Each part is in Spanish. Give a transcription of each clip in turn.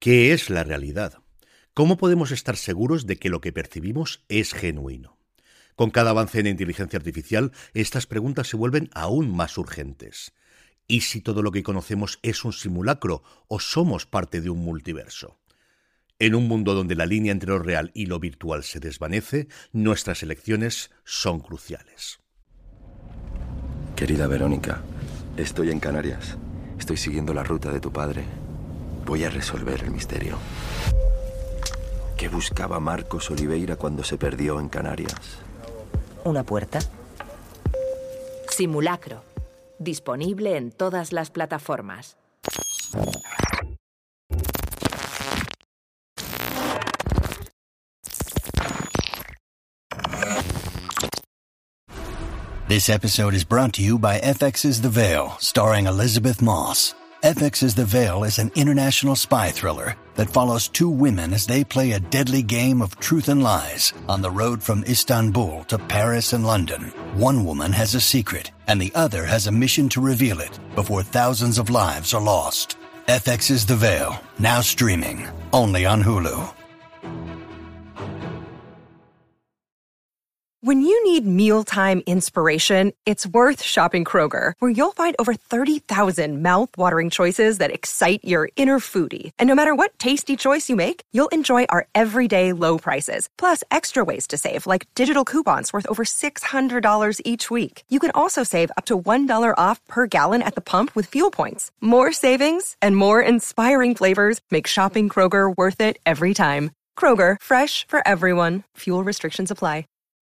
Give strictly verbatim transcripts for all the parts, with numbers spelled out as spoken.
¿Qué es la realidad? ¿Cómo podemos estar seguros de que lo que percibimos es genuino? Con cada avance en inteligencia artificial, estas preguntas se vuelven aún más urgentes. ¿Y si todo lo que conocemos es un simulacro o somos parte de un multiverso? En un mundo donde la línea entre lo real y lo virtual se desvanece, nuestras elecciones son cruciales. Querida Verónica, estoy en Canarias. Estoy siguiendo la ruta de tu padre. Voy a resolver el misterio. ¿Qué buscaba Marcos Oliveira cuando se perdió en Canarias? ¿Una puerta? Simulacro. Disponible en todas las plataformas. This episode is brought to you by F X's The Veil, starring Elizabeth Moss. F X's The Veil is an international spy thriller that follows two women as they play a deadly game of truth and lies on the road from Istanbul to Paris and London. One woman has a secret, and the other has a mission to reveal it before thousands of lives are lost. F X's The Veil, now streaming, only on Hulu. When you need mealtime inspiration, it's worth shopping Kroger, where you'll find over thirty thousand mouth-watering choices that excite your inner foodie. And no matter what tasty choice you make, you'll enjoy our everyday low prices, plus extra ways to save, like digital coupons worth over six hundred dollars each week. You can also save up to one dollar off per gallon at the pump with fuel points. More savings and more inspiring flavors make shopping Kroger worth it every time. Kroger, fresh for everyone. Fuel restrictions apply.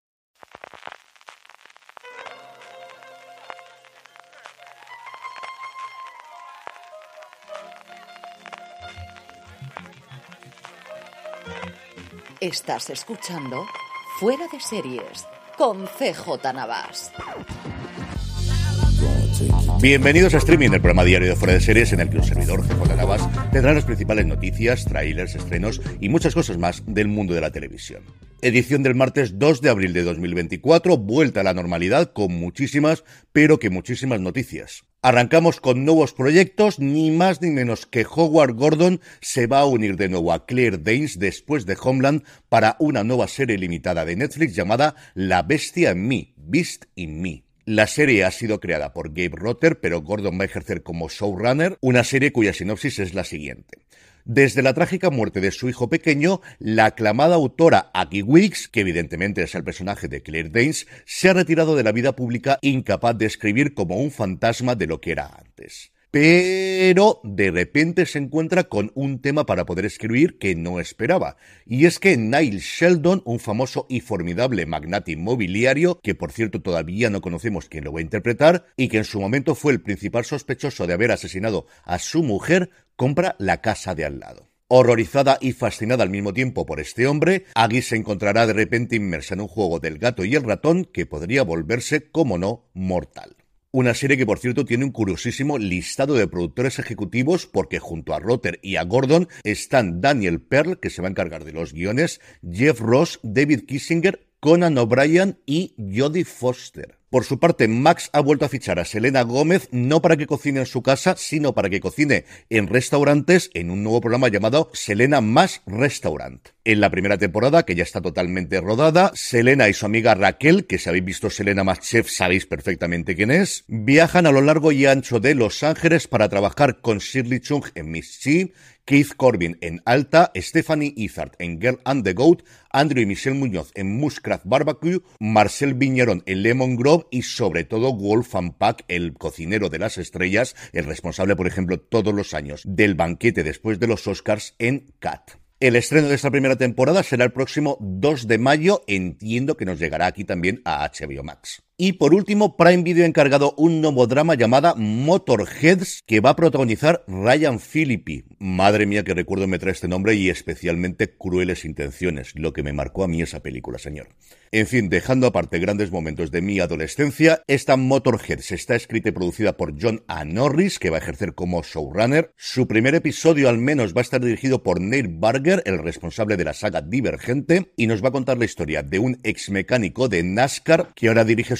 Estás escuchando Fuera de Series con C J Navas. Bienvenidos a Streaming, el programa diario de Fuera de Series en el que un servidor, C J Navas, tendrá las principales noticias, trailers, estrenos y muchas cosas más del mundo de la televisión. Edición del martes dos de abril de dos mil veinticuatro, vuelta a la normalidad con muchísimas, pero que muchísimas noticias. Arrancamos con nuevos proyectos, ni más ni menos que Howard Gordon se va a unir de nuevo a Claire Danes después de Homeland para una nueva serie limitada de Netflix llamada La Bestia en mí, Beast in Me. La serie ha sido creada por Gabe Rotter, pero Gordon va a ejercer como showrunner, una serie cuya sinopsis es la siguiente. Desde la trágica muerte de su hijo pequeño, la aclamada autora Aggie Wicks, que evidentemente es el personaje de Claire Danes, se ha retirado de la vida pública incapaz de escribir como un fantasma de lo que era antes. Pero de repente se encuentra con un tema para poder escribir que no esperaba. Y es que Niall Sheldon, un famoso y formidable magnate inmobiliario, que por cierto todavía no conocemos quién lo va a interpretar, y que en su momento fue el principal sospechoso de haber asesinado a su mujer, compra la casa de al lado. Horrorizada y fascinada al mismo tiempo por este hombre, Aggie se encontrará de repente inmersa en un juego del gato y el ratón que podría volverse, como no, mortal. Una serie que, por cierto, tiene un curiosísimo listado de productores ejecutivos porque junto a Rotter y a Gordon están Daniel Pearl, que se va a encargar de los guiones, Jeff Ross, David Kissinger, Conan O'Brien y Jodie Foster. Por su parte, Max ha vuelto a fichar a Selena Gómez no para que cocine en su casa, sino para que cocine en restaurantes en un nuevo programa llamado Selena Más Restaurant. En la primera temporada, que ya está totalmente rodada, Selena y su amiga Raquel, que si habéis visto Selena Más Chef sabéis perfectamente quién es, viajan a lo largo y ancho de Los Ángeles para trabajar con Shirley Chung en Miss Chi, Keith Corbin en Alta, Stephanie Izard en Girl and the Goat, Andrew y Michelle Muñoz en Mushcraft Barbecue, Marcel Viñerón en Lemon Grove y sobre todo Wolfgang Puck, el cocinero de las estrellas, el responsable, por ejemplo, todos los años del banquete después de los Oscars en Cat. El estreno de esta primera temporada será el próximo dos de mayo, entiendo que nos llegará aquí también a H B O Max. Y por último, Prime Video ha encargado un nuevo drama llamada Motorheads, que va a protagonizar Ryan Phillippe. Madre mía, que recuerdo me trae este nombre y especialmente Crueles Intenciones, lo que me marcó a mí esa película, señor. En fin, dejando aparte grandes momentos de mi adolescencia, esta Motorheads está escrita y producida por John A. Norris, que va a ejercer como showrunner. Su primer episodio al menos va a estar dirigido por Neil Burger, el responsable de la saga Divergente, y nos va a contar la historia de un ex mecánico de NASCAR que ahora dirige su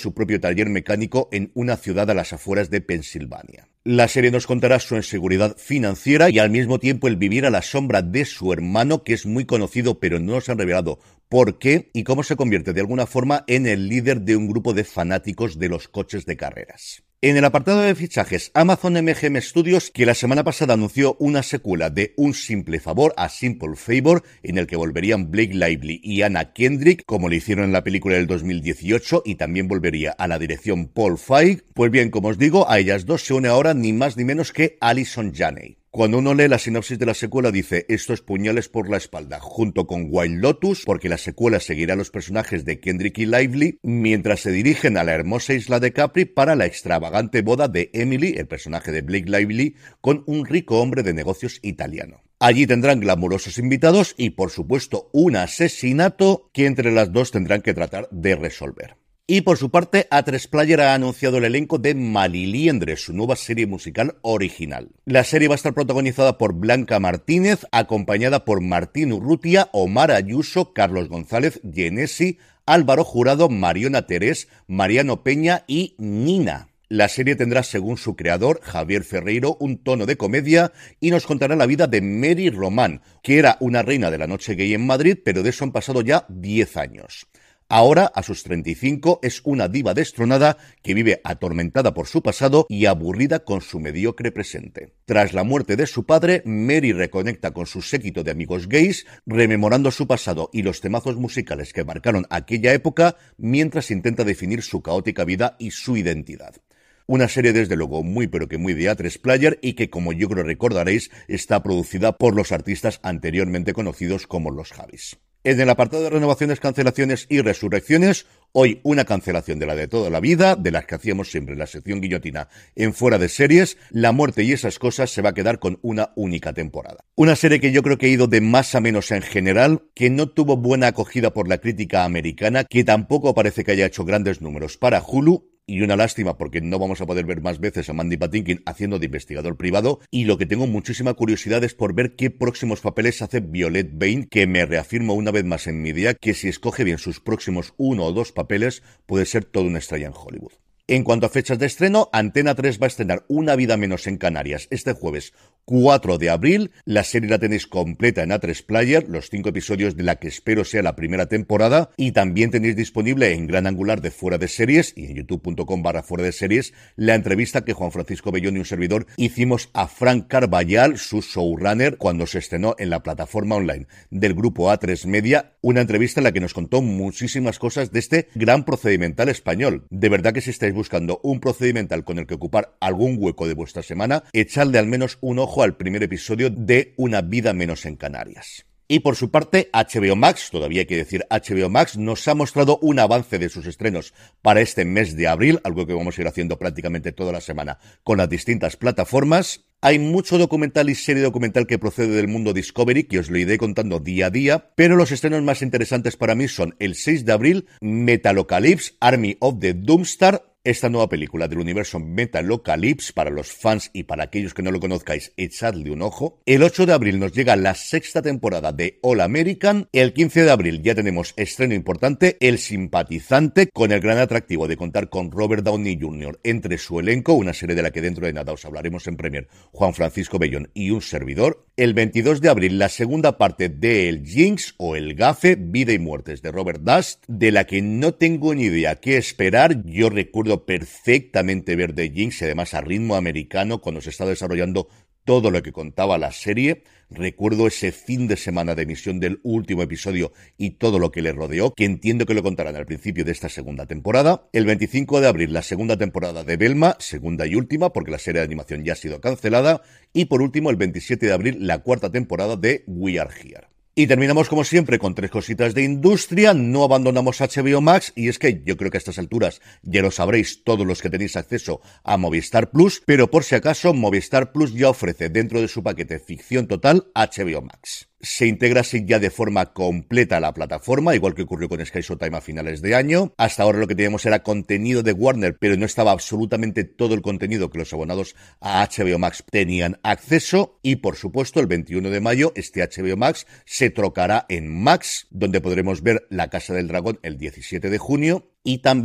su propio taller mecánico en una ciudad a las afueras de Pensilvania. La serie nos contará su inseguridad financiera y al mismo tiempo el vivir a la sombra de su hermano, que es muy conocido pero no nos han revelado por qué, y cómo se convierte de alguna forma en el líder de un grupo de fanáticos de los coches de carreras. En el apartado de fichajes, Amazon M G M Studios, que la semana pasada anunció una secuela de Un simple favor, A Simple Favor, en el que volverían Blake Lively y Anna Kendrick, como lo hicieron en la película del dos mil dieciocho, y también volvería a la dirección Paul Feig. Pues bien, como os digo, a ellas dos se une ahora ni más ni menos que Allison Janney. Cuando uno lee la sinopsis de la secuela dice esto es puñales por la espalda, junto con Wild Lotus, porque la secuela seguirá a los personajes de Kendrick y Lively, mientras se dirigen a la hermosa isla de Capri para la extravagante boda de Emily, el personaje de Blake Lively, con un rico hombre de negocios italiano. Allí tendrán glamurosos invitados y, por supuesto, un asesinato que entre las dos tendrán que tratar de resolver. Y por su parte, A tres Player ha anunciado el elenco de Maliliendre, su nueva serie musical original. La serie va a estar protagonizada por Blanca Martínez, acompañada por Martín Urrutia, Omar Ayuso, Carlos González, Genesi, Álvaro Jurado, Mariona Terés, Mariano Peña y Nina. La serie tendrá, según su creador, Javier Ferreiro, un tono de comedia y nos contará la vida de Mary Román, que era una reina de la noche gay en Madrid, pero de eso han pasado ya diez años. Ahora, a sus treinta y cinco, es una diva destronada que vive atormentada por su pasado y aburrida con su mediocre presente. Tras la muerte de su padre, Mary reconecta con su séquito de amigos gays, rememorando su pasado y los temazos musicales que marcaron aquella época, mientras intenta definir su caótica vida y su identidad. Una serie desde luego muy pero que muy de A tres Player y que, como yo creo recordaréis, está producida por los artistas anteriormente conocidos como los Javis. En el apartado de renovaciones, cancelaciones y resurrecciones, hoy una cancelación de la de toda la vida, de las que hacíamos siempre en la sección guillotina en Fuera de Series. La muerte y esas cosas se va a quedar con una única temporada. Una serie que yo creo que ha ido de más a menos en general, que no tuvo buena acogida por la crítica americana, que tampoco parece que haya hecho grandes números para Hulu. Y una lástima porque no vamos a poder ver más veces a Mandy Patinkin haciendo de investigador privado, y lo que tengo muchísima curiosidad es por ver qué próximos papeles hace Violet Bain, que me reafirmo una vez más en mi idea que si escoge bien sus próximos uno o dos papeles puede ser toda una estrella en Hollywood. En cuanto a fechas de estreno, Antena tres va a estrenar Una vida menos en Canarias este jueves cuatro de abril. La serie la tenéis completa en A tres Player, los cinco episodios de la que espero sea la primera temporada, y también tenéis disponible en Gran Angular de Fuera de Series y en youtube.com barra Fuera de Series la entrevista que Juan Francisco Bellón y un servidor hicimos a Frank Carballal, su showrunner, cuando se estrenó en la plataforma online del grupo A tres Media, una entrevista en la que nos contó muchísimas cosas de este gran procedimental español. De verdad que si estáis buscando un procedimental con el que ocupar algún hueco de vuestra semana, echadle al menos un ojo al primer episodio de Una vida menos en Canarias. Y por su parte, H B O Max, todavía hay que decir H B O Max, nos ha mostrado un avance de sus estrenos para este mes de abril, algo que vamos a ir haciendo prácticamente toda la semana con las distintas plataformas. Hay mucho documental y serie documental que procede del mundo Discovery, que os lo iré contando día a día, pero los estrenos más interesantes para mí son el seis de abril, Metalocalypse, Army of the Doomstar, esta nueva película del universo Metalocalypse. Para los fans y para aquellos que no lo conozcáis, echadle un ojo. El ocho de abril nos llega la sexta temporada de All American. El quince de abril ya tenemos estreno importante, El Simpatizante, con el gran atractivo de contar con Robert Downey junior entre su elenco, una serie de la que dentro de nada os hablaremos en Premier, Juan Francisco Bellón y un servidor. El veintidós de abril la segunda parte de El Jinx o El Gafe, Vida y Muertes de Robert Dust, de la que no tengo ni idea qué esperar. Yo recuerdo perfectamente ver The Jinx, y además a ritmo americano, cuando se estaba desarrollando todo lo que contaba la serie. Recuerdo ese fin de semana de emisión del último episodio y todo lo que le rodeó, que entiendo que lo contarán al principio de esta segunda temporada. El veinticinco de abril la segunda temporada de Velma, segunda y última, porque la serie de animación ya ha sido cancelada. Y por último, el veintisiete de abril la cuarta temporada de We Are Here. Y terminamos como siempre con tres cositas de industria. No abandonamos H B O Max, y es que yo creo que a estas alturas ya lo sabréis todos los que tenéis acceso a Movistar Plus, pero por si acaso Movistar Plus ya ofrece dentro de su paquete Ficción Total H B O Max. Se integra así ya de forma completa a la plataforma, igual que ocurrió con Sky Showtime a finales de año. Hasta ahora lo que teníamos era contenido de Warner, pero no estaba absolutamente todo el contenido que los abonados a H B O Max tenían acceso. Y por supuesto, el veintiuno de mayo este H B O Max se trocará en Max, donde podremos ver La Casa del Dragón el diecisiete de junio y también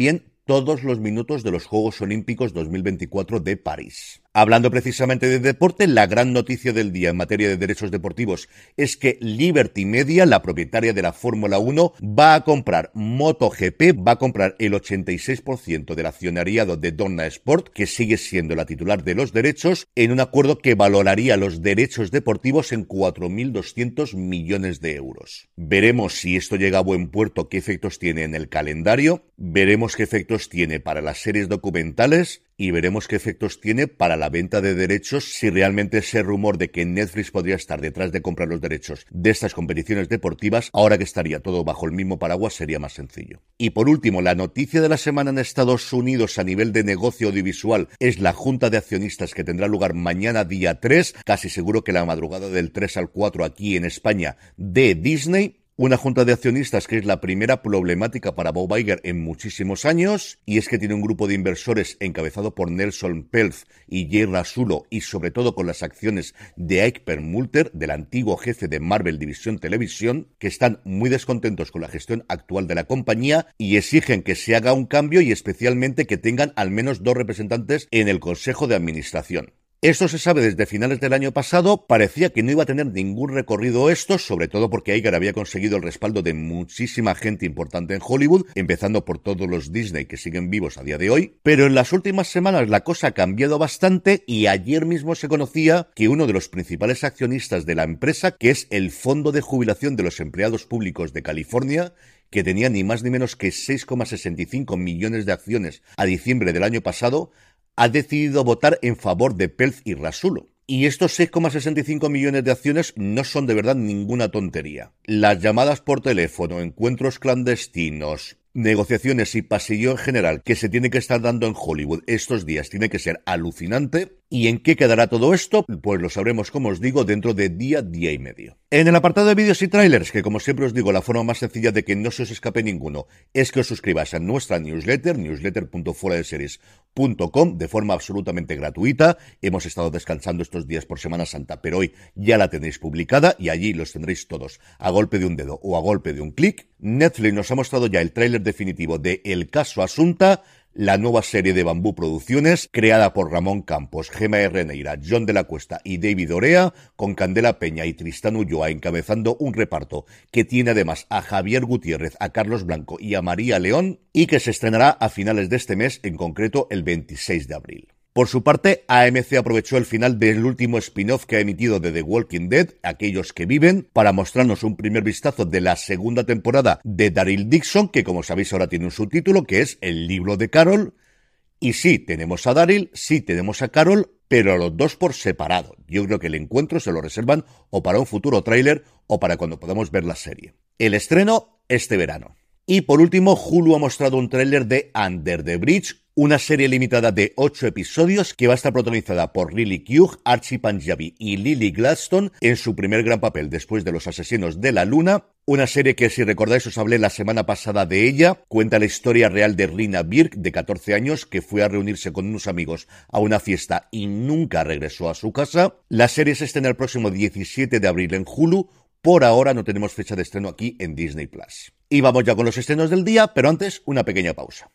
todos los minutos de los Juegos Olímpicos dos mil veinticuatro de París. Hablando precisamente de deporte, la gran noticia del día en materia de derechos deportivos es que Liberty Media, la propietaria de la Fórmula uno, va a comprar MotoGP, va a comprar el ochenta y seis por ciento del accionariado de Dorna Sport, que sigue siendo la titular de los derechos, en un acuerdo que valoraría los derechos deportivos en cuatro mil doscientos millones de euros. Veremos si esto llega a buen puerto, qué efectos tiene en el calendario, veremos qué efectos tiene para las series documentales, y veremos qué efectos tiene para la venta de derechos si realmente ese rumor de que Netflix podría estar detrás de comprar los derechos de estas competiciones deportivas, ahora que estaría todo bajo el mismo paraguas, sería más sencillo. Y por último, la noticia de la semana en Estados Unidos a nivel de negocio audiovisual es la junta de accionistas que tendrá lugar mañana día tres, casi seguro que la madrugada del tres al cuatro aquí en España, de Disney. Una junta de accionistas que es la primera problemática para Bob Iger en muchísimos años, y es que tiene un grupo de inversores encabezado por Nelson Peltz y Jay Rasulo, y sobre todo con las acciones de Ike Perlmutter, del antiguo jefe de Marvel División Televisión, que están muy descontentos con la gestión actual de la compañía y exigen que se haga un cambio y especialmente que tengan al menos dos representantes en el Consejo de Administración. Esto se sabe desde finales del año pasado, parecía que no iba a tener ningún recorrido esto, sobre todo porque Iger había conseguido el respaldo de muchísima gente importante en Hollywood, empezando por todos los Disney que siguen vivos a día de hoy, pero en las últimas semanas la cosa ha cambiado bastante y ayer mismo se conocía que uno de los principales accionistas de la empresa, que es el Fondo de Jubilación de los Empleados Públicos de California, que tenía ni más ni menos que seis coma sesenta y cinco millones de acciones a diciembre del año pasado, ha decidido votar en favor de Peltz y Rasulo. Y estos seis coma sesenta y cinco millones de acciones no son de verdad ninguna tontería. Las llamadas por teléfono, encuentros clandestinos, negociaciones y pasillo en general que se tiene que estar dando en Hollywood estos días tiene que ser alucinante. ¿Y en qué quedará todo esto? Pues lo sabremos, como os digo, dentro de día, día y medio. En el apartado de vídeos y trailers, que como siempre os digo, la forma más sencilla de que no se os escape ninguno es que os suscribáis a nuestra newsletter, newsletter punto fuera de series punto com, de forma absolutamente gratuita. Hemos estado descansando estos días por Semana Santa, pero hoy ya la tenéis publicada y allí los tendréis todos a golpe de un dedo o a golpe de un clic. Netflix nos ha mostrado ya el tráiler definitivo de El Caso Asunta, la nueva serie de Bambú Producciones, creada por Ramón Campos, Gemma Herreneira, John de la Cuesta y David Orea, con Candela Peña y Tristán Ulloa encabezando un reparto que tiene además a Javier Gutiérrez, a Carlos Blanco y a María León, y que se estrenará a finales de este mes, en concreto el veintiséis de abril. Por su parte, A M C aprovechó el final del último spin-off que ha emitido de The Walking Dead, Aquellos que Viven, para mostrarnos un primer vistazo de la segunda temporada de Daryl Dixon, que como sabéis ahora tiene un subtítulo, que es El libro de Carol. Y sí, tenemos a Daryl, sí tenemos a Carol, pero a los dos por separado. Yo creo que el encuentro se lo reservan o para un futuro tráiler o para cuando podamos ver la serie. El estreno este verano. Y por último, Hulu ha mostrado un tráiler de Under the Bridge, una serie limitada de ocho episodios que va a estar protagonizada por Lily Kugh, Archie Panjabi y Lily Gladstone en su primer gran papel después de Los Asesinos de la Luna. Una serie que, si recordáis, os hablé la semana pasada de ella. Cuenta la historia real de Rina Birk, de catorce años, que fue a reunirse con unos amigos a una fiesta y nunca regresó a su casa. La serie se estrena el próximo diecisiete de abril en Hulu. Por ahora no tenemos fecha de estreno aquí en Disney Plus. Y vamos ya con los estrenos del día, pero antes una pequeña pausa.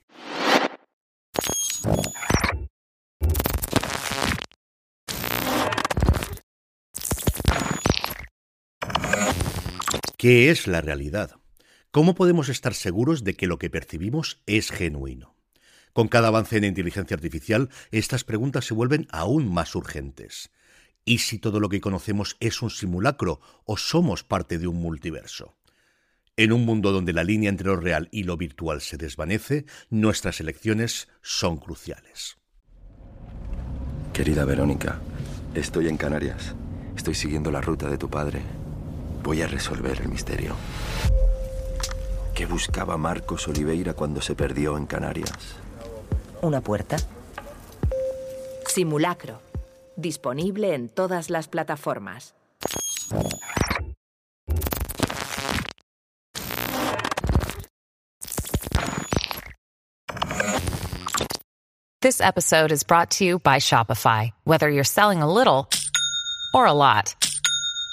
¿Qué es la realidad? ¿Cómo podemos estar seguros de que lo que percibimos es genuino? Con cada avance en inteligencia artificial, estas preguntas se vuelven aún más urgentes. ¿Y si todo lo que conocemos es un simulacro o somos parte de un multiverso? En un mundo donde la línea entre lo real y lo virtual se desvanece, nuestras elecciones son cruciales. Querida Verónica, estoy en Canarias. Estoy siguiendo la ruta de tu padre. Voy a resolver el misterio. ¿Qué buscaba Marcos Oliveira cuando se perdió en Canarias? ¿Una puerta? Simulacro. Disponible en todas las plataformas. This episode is brought to you by Shopify. Whether you're selling a little or a lot,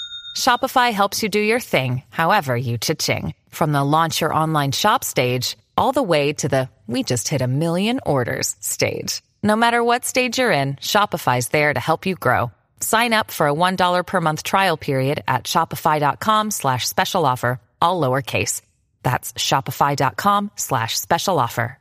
Shopify helps you do your thing, however you cha-ching. From the launch your online shop stage all the way to the we just hit a million orders stage. No matter what stage you're in, Shopify's there to help you grow. Sign up for a one dollar per month trial period at shopify.com slash special offer, all lowercase. That's shopify.com slash special offer.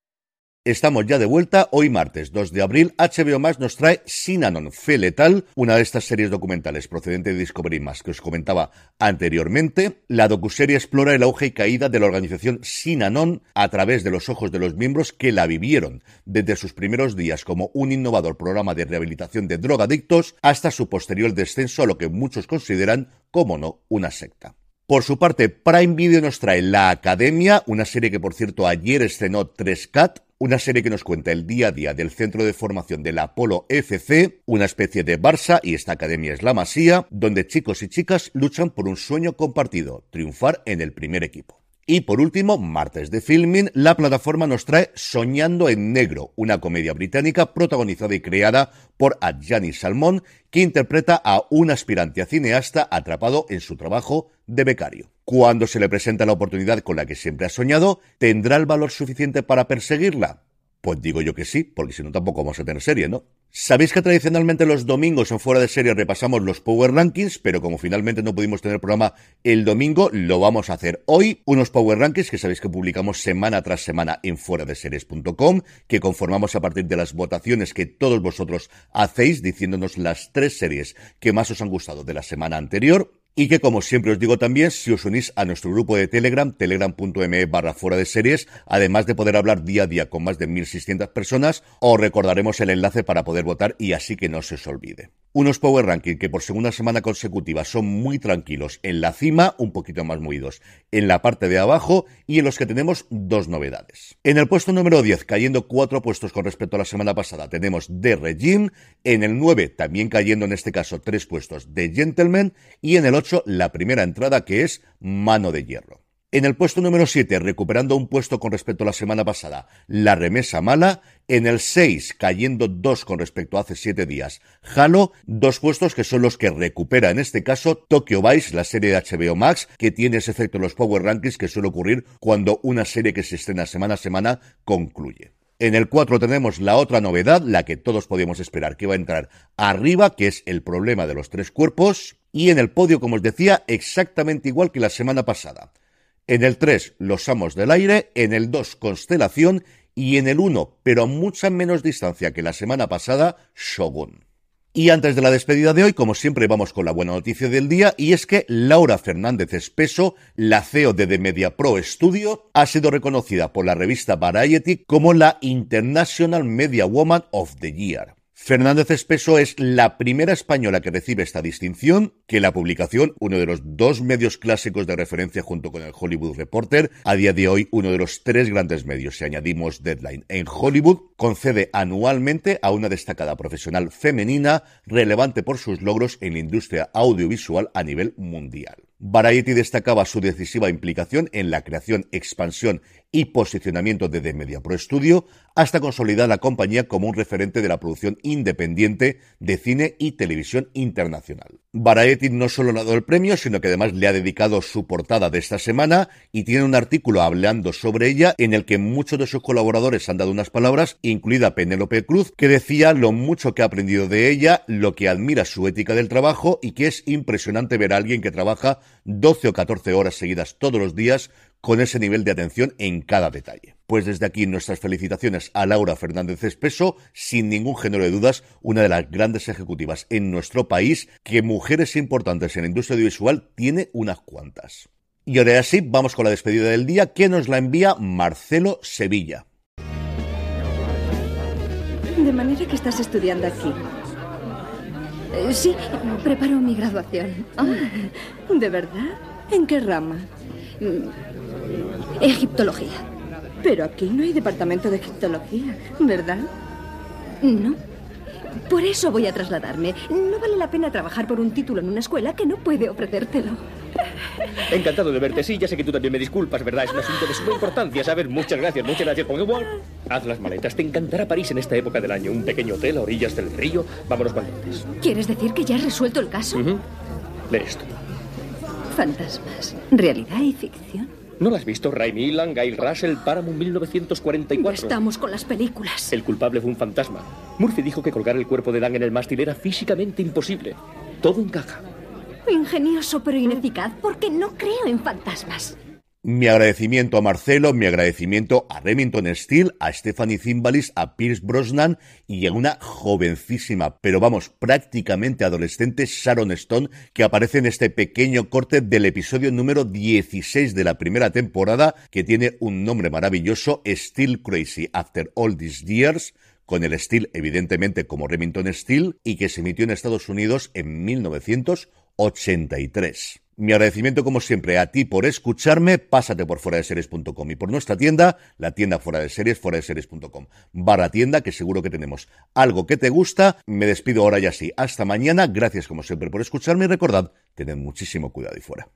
Estamos ya de vuelta. Hoy martes dos de abril, H B O Max nos trae Synanon, Fe Letal, una de estas series documentales procedente de Discovery Max que os comentaba anteriormente. La docuserie explora el auge y caída de la organización Synanon a través de los ojos de los miembros que la vivieron, desde sus primeros días como un innovador programa de rehabilitación de drogadictos hasta su posterior descenso a lo que muchos consideran, como no, una secta. Por su parte, Prime Video nos trae La Academia, una serie que por cierto ayer estrenó tres Cat, una serie que nos cuenta el día a día del centro de formación del Apolo F C, una especie de Barça, y esta academia es la Masía, donde chicos y chicas luchan por un sueño compartido, triunfar en el primer equipo. Y por último, martes de Filming, la plataforma nos trae Soñando en Negro, una comedia británica protagonizada y creada por Adjani Salmon, que interpreta a un aspirante a cineasta atrapado en su trabajo de becario. Cuando se le presenta la oportunidad con la que siempre ha soñado, ¿tendrá el valor suficiente para perseguirla? Pues digo yo que sí, porque si no tampoco vamos a tener serie, ¿no? Sabéis que tradicionalmente los domingos en Fuera de Serie repasamos los Power Rankings, pero como finalmente no pudimos tener programa el domingo, lo vamos a hacer hoy. Unos Power Rankings que sabéis que publicamos semana tras semana en fuera de series punto com, que conformamos a partir de las votaciones que todos vosotros hacéis, diciéndonos las tres series que más os han gustado de la semana anterior. Y que, como siempre os digo también, si os unís a nuestro grupo de Telegram, telegram.me barra fuera de series, además de poder hablar día a día con más de mil seiscientas personas, os recordaremos el enlace para poder votar y así que no se os olvide. Unos Power Ranking que por segunda semana consecutiva son muy tranquilos en la cima, un poquito más movidos en la parte de abajo y en los que tenemos dos novedades. En el puesto número diez, cayendo cuatro puestos con respecto a la semana pasada, tenemos The Regime. En el nueve, también cayendo en este caso tres puestos, The Gentleman. Y en el ocho, la primera entrada, que es Mano de Hierro. En el puesto número siete, recuperando un puesto con respecto a la semana pasada, La Remesa Mala. En el seis, cayendo dos con respecto a hace siete días, Halo. Dos puestos que son los que recupera en este caso Tokyo Vice, la serie de H B O Max, que tiene ese efecto en los Power Rankings que suele ocurrir cuando una serie que se estrena semana a semana concluye. En el cuatro tenemos la otra novedad, la que todos podíamos esperar que iba a entrar arriba, que es El Problema de los Tres Cuerpos. Y en el podio, como os decía, exactamente igual que la semana pasada. En el tres, Los Amos del Aire. En el dos, Constelación. Y en el uno, pero a mucha menos distancia que la semana pasada, Shogun. Y antes de la despedida de hoy, como siempre, vamos con la buena noticia del día, y es que Laura Fernández Espeso, la C E O de The Media Pro Studio, ha sido reconocida por la revista Variety como la International Media Woman of the Year. Fernández Espeso es la primera española que recibe esta distinción, que la publicación, uno de los dos medios clásicos de referencia junto con el Hollywood Reporter, a día de hoy uno de los tres grandes medios, si añadimos Deadline en Hollywood, concede anualmente a una destacada profesional femenina relevante por sus logros en la industria audiovisual a nivel mundial. Variety destacaba su decisiva implicación en la creación, expansión y posicionamiento de The Media Pro Studio, hasta consolidar la compañía como un referente de la producción independiente de cine y televisión internacional. Variety no solo le ha dado el premio, sino que además le ha dedicado su portada de esta semana y tiene un artículo hablando sobre ella en el que muchos de sus colaboradores han dado unas palabras, incluida Penélope Cruz, que decía lo mucho que ha aprendido de ella, lo que admira su ética del trabajo y que es impresionante ver a alguien que trabaja doce o catorce horas seguidas todos los días con ese nivel de atención en cada detalle. Pues desde aquí nuestras felicitaciones a Laura Fernández Espeso, sin ningún género de dudas, una de las grandes ejecutivas en nuestro país, que mujeres importantes en la industria audiovisual tiene unas cuantas. Y ahora sí, vamos con la despedida del día, que nos la envía Marcelo Sevilla. De manera que estás estudiando aquí. Eh, sí, preparo mi graduación. Ah, ¿de verdad? ¿En qué rama? Egiptología. Pero aquí no hay departamento de egiptología, ¿verdad? No. Por eso voy a trasladarme. No vale la pena trabajar por un título en una escuela que no puede ofrecértelo. Encantado de verte. Sí, ya sé que tú también me disculpas, ¿verdad? Es un asunto de suma importancia, ¿sabes? Muchas gracias, muchas gracias. Con igual, haz las maletas. Te encantará París en esta época del año. Un pequeño hotel a orillas del río. Vámonos cuando antes. ¿Quieres decir que ya has resuelto el caso? Uh-huh. Lee esto. Fantasmas, realidad y ficción. ¿No la has visto? Ray Milland, Gail Russell, Paramount mil novecientos cuarenta y cuatro. Ya estamos con las películas. El culpable fue un fantasma. Murphy dijo que colgar el cuerpo de Dan en el mástil era físicamente imposible. Todo encaja. Ingenioso pero ineficaz, porque no creo en fantasmas. Mi agradecimiento a Marcelo, mi agradecimiento a Remington Steele, a Stephanie Zimbalist, a Pierce Brosnan y a una jovencísima, pero vamos, prácticamente adolescente Sharon Stone, que aparece en este pequeño corte del episodio número dieciséis de la primera temporada, que tiene un nombre maravilloso, Still Crazy After All These Years, con el Steele evidentemente como Remington Steele, y que se emitió en Estados Unidos en mil novecientos ochenta y tres. Mi agradecimiento, como siempre, a ti por escucharme. Pásate por fuera de series punto com y por nuestra tienda, la tienda fuera de series, fuera de series punto com barra tienda, que seguro que tenemos algo que te gusta. Me despido ahora ya sí. Hasta mañana. Gracias, como siempre, por escucharme y recordad, tened muchísimo cuidado ahí fuera.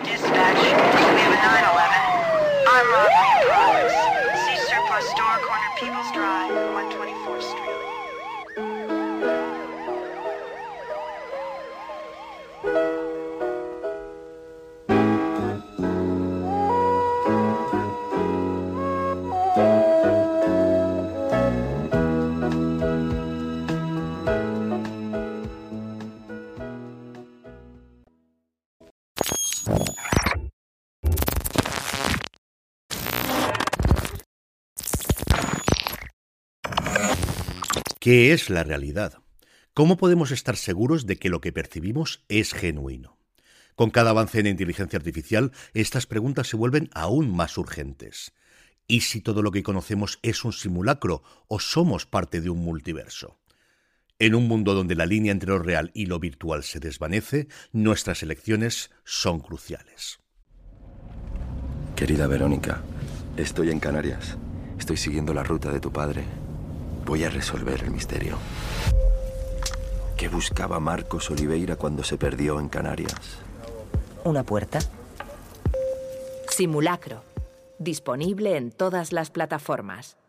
¿Qué es la realidad? ¿Cómo podemos estar seguros de que lo que percibimos es genuino? Con cada avance en inteligencia artificial, estas preguntas se vuelven aún más urgentes. ¿Y si todo lo que conocemos es un simulacro o somos parte de un multiverso? En un mundo donde la línea entre lo real y lo virtual se desvanece, nuestras elecciones son cruciales. Querida Verónica, estoy en Canarias. Estoy siguiendo la ruta de tu padre. Voy a resolver el misterio. ¿Qué buscaba Marcos Oliveira cuando se perdió en Canarias? ¿Una puerta? Simulacro. Disponible en todas las plataformas.